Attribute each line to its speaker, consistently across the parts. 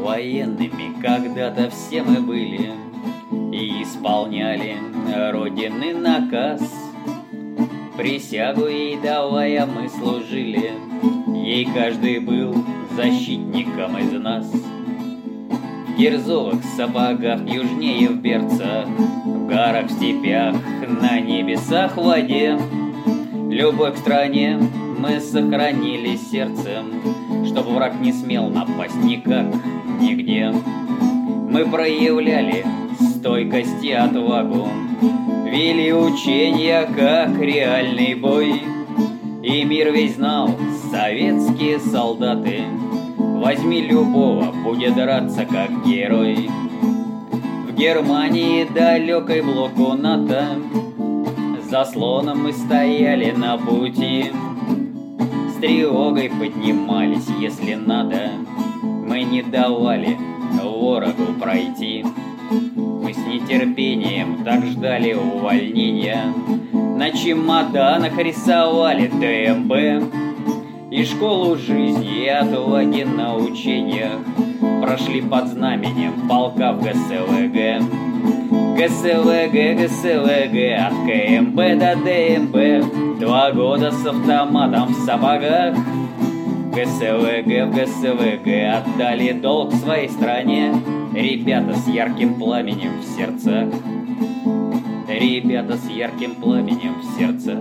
Speaker 1: военными когда-то все мы были и исполняли Родины наказ. Присягу ей давая мы служили, ей каждый был защитником из нас. В кирзовых сапогах, южнее в берцах, в горах, в степях, на небесах, в воде. Любовь к стране мы сохранили сердцем, чтоб враг не смел напасть никак, нигде. Мы проявляли стойкость и отвагу, вели учения, как реальный бой. И мир весь знал, советские солдаты, возьми любого, будет драться как герой. В Германии далекой блоку НАТО заслоном мы стояли на пути. С тревогой поднимались, если надо, мы не давали ворогу пройти. Мы с нетерпением так ждали увольнения, на чемоданах рисовали ДМБ. И школу жизни и отваги на учениях прошли под знаменем полка в ГСВГ. ГСВГ, ГСВГ, от КМБ до ДМБ, 2 года с автоматом в сапогах. ГСВГ, в ГСВГ отдали долг своей стране, ребята с ярким пламенем в сердцах. Ребята с ярким пламенем в сердцах.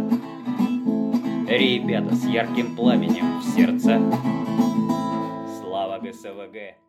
Speaker 1: Ребята с ярким пламенем в сердцах. Слава ГСВГ!